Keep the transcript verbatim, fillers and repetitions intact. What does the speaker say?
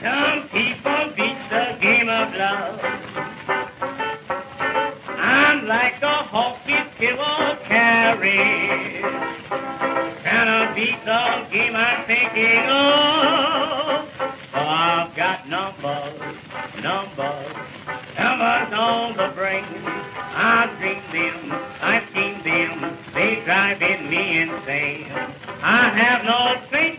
Some people beat the game of love. I'm like a hawky pillow carry. Can I beat the game I'm thinking of? Oh, I've got numbers, numbers, numbers on the brain. I've dreamed them, I've seen them, they driving me insane. I have no faith